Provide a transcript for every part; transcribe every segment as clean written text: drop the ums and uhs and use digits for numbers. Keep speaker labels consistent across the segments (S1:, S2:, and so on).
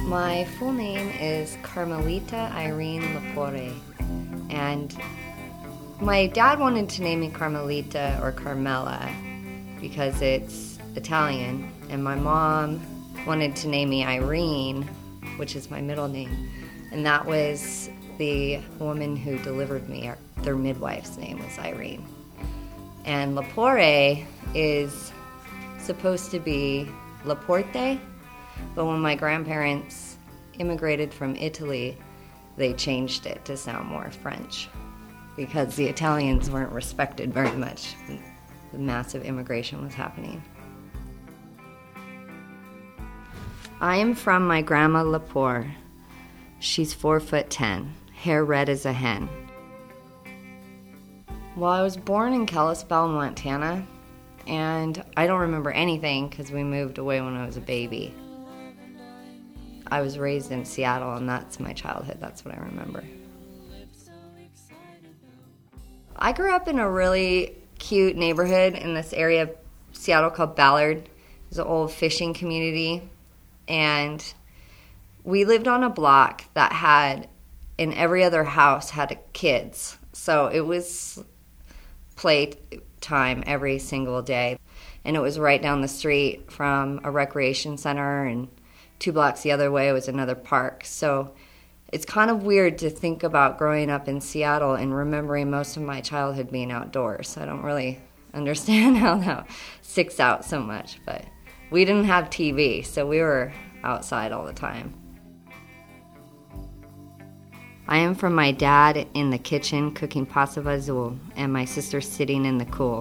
S1: My full name is Carmelita Irene Lepore, and my dad wanted to name me Carmelita or Carmela because it's Italian, and my mom wanted to name me Irene, which is my middle name, and that was the woman who delivered me. Their midwife's name was Irene. And Lepore is supposed to be Laporte, but when my grandparents immigrated from Italy, they changed it to sound more French because the Italians weren't respected very much. The massive immigration was happening. I am from my grandma Lepore. She's 4'10", hair red as a hen. Well, I was born in Kalispell, Montana, and I don't remember anything because we moved away when I was a baby. I was raised in Seattle, and that's my childhood. That's what I remember. I grew up in a really cute neighborhood in this area of Seattle called Ballard. It's an old fishing community, and we lived on a block that had, in every other house, had kids. So it was playtime every single day. And it was right down the street from a recreation center, and 2 blocks the other way was another park. So it's kind of weird to think about growing up in Seattle and remembering most of my childhood being outdoors. I don't really understand how that sticks out so much, but we didn't have TV, so we were outside all the time. I am from my dad in the kitchen cooking pasta fazool and my sister sitting in the cool.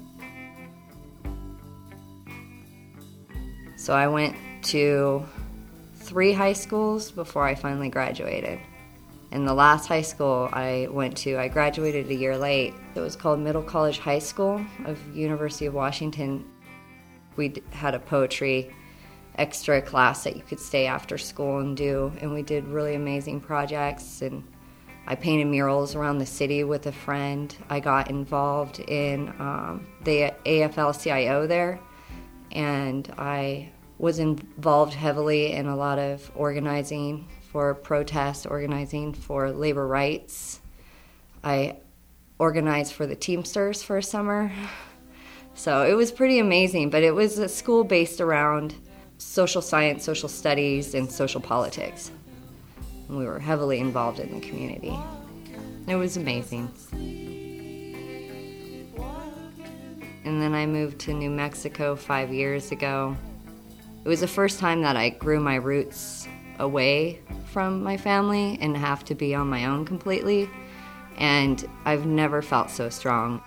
S1: So I went to 3 high schools before I finally graduated. And the last high school I went to, I graduated a year late. It was called Middle College High School of University of Washington. We had a poetry extra class that you could stay after school and do, and we did really amazing projects, and I painted murals around the city with a friend. I got involved in the AFL-CIO there, and I was involved heavily in a lot of organizing for protests, organizing for labor rights. I organized for the Teamsters for a summer. So it was pretty amazing, but it was a school based around social science, social studies, and social politics. And we were heavily involved in the community. It was amazing. And then I moved to New Mexico 5 years ago. It was the first time that I grew my roots away from my family and have to be on my own completely. And I've never felt so strong.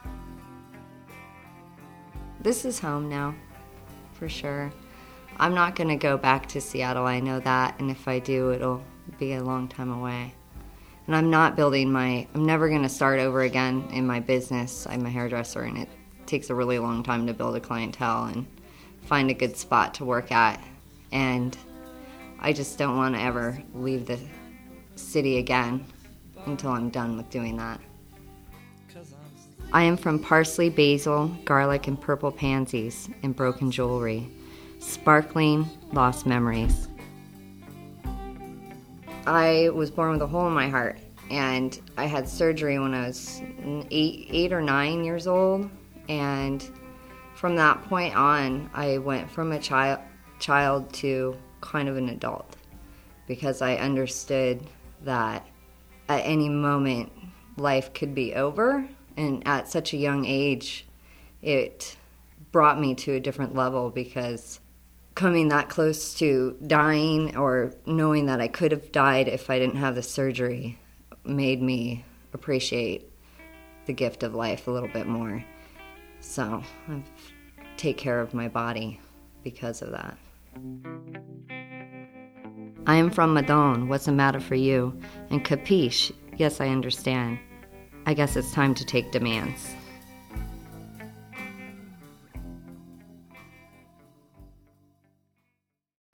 S1: This is home now, for sure. I'm not going to go back to Seattle, I know that, and if I do, it'll be a long time away. And I'm never going to start over again in my business. I'm a hairdresser, and it takes a really long time to build a clientele and find a good spot to work at. And I just don't want to ever leave the city again until I'm done with doing that. I am from parsley, basil, garlic, and purple pansies and broken jewelry. Sparkling, lost memories. I was born with a hole in my heart, and I had surgery when I was 8 or 9 years old, and from that point on, I went from a child to kind of an adult, because I understood that at any moment life could be over, and at such a young age, it brought me to a different level, because coming that close to dying or knowing that I could have died if I didn't have the surgery made me appreciate the gift of life a little bit more. So I take care of my body because of that. I am from Madone, what's the matter for you? And capiche, yes, I understand. I guess it's time to take demands.